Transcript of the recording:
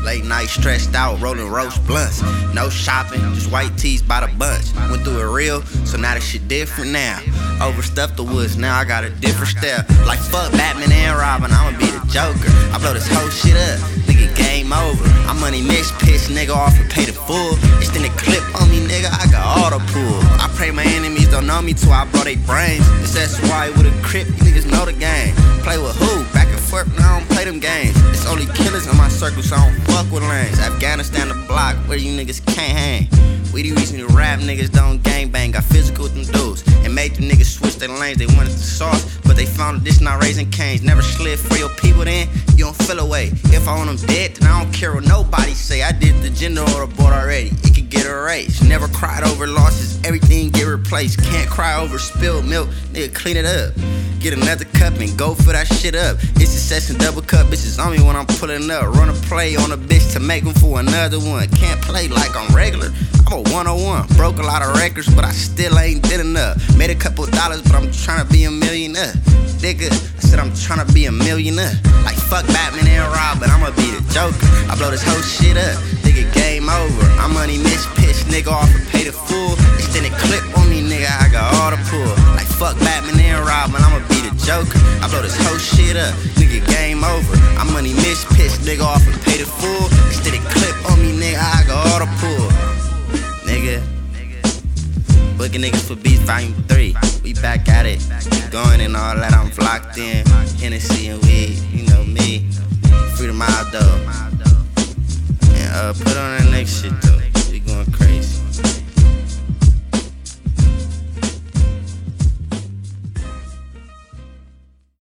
Late night stressed out, rolling roast blunts. No shopping, just white tees by the bunch. Went through it real, so now the shit different now. Overstuffed the woods, now I got a different style. Like fuck Batman and Robin, I'ma be the Joker. I blow this whole shit up, nigga, game over. I'm money mixed, piss nigga off and pay the full. Extended clip on me, nigga, I got auto pull. I pray my enemies don't know me till I blow they brains. It's SY with a crip, you niggas know the game. Play with who? Back and forth, now I don't play them games. It's only killers in my circle, so I don't fuck with lanes. Afghanistan the block, where you niggas can't hang. We the reason you rap niggas don't gangbang. Got physical with them dudes and made them niggas switch their lanes. They wanted the sauce, but they found this not raising canes. Never slid for your people, then you don't feel away. If I want them dead, then I don't care what nobody say. I did the gender order board already, it could get erased. Never cried over losses, everything get replaced. Can't cry over spilled milk, nigga, clean it up. Get another cup and go for that shit up. It's success and double cup, bitches on me when I'm pulling up. Run a play on a bitch to make them for another one. Can't play like I'm regular, I'm a 101. Broke a lot of records, but I still ain't did enough. Made a couple dollars, but I'm tryna be a millionaire. Nigga, I said I'm tryna be a millionaire. Like fuck Batman and Robin, I'ma be the Joker. I blow this whole shit up, nigga, game over. I'm money mixed, piss nigga off and pay the full. Extended clip on me, nigga, I got all the pull. Like fuck Batman and Robin, I'ma be the Joker. I blow this whole shit up, nigga, game over. I'm money mixed, piss nigga off and pay the full. Extended clip on me, nigga, I got all the pull. Nigga, booking niggas for Beats Volume 3. We back at it, keep going and all that, I'm locked in. Hennessy.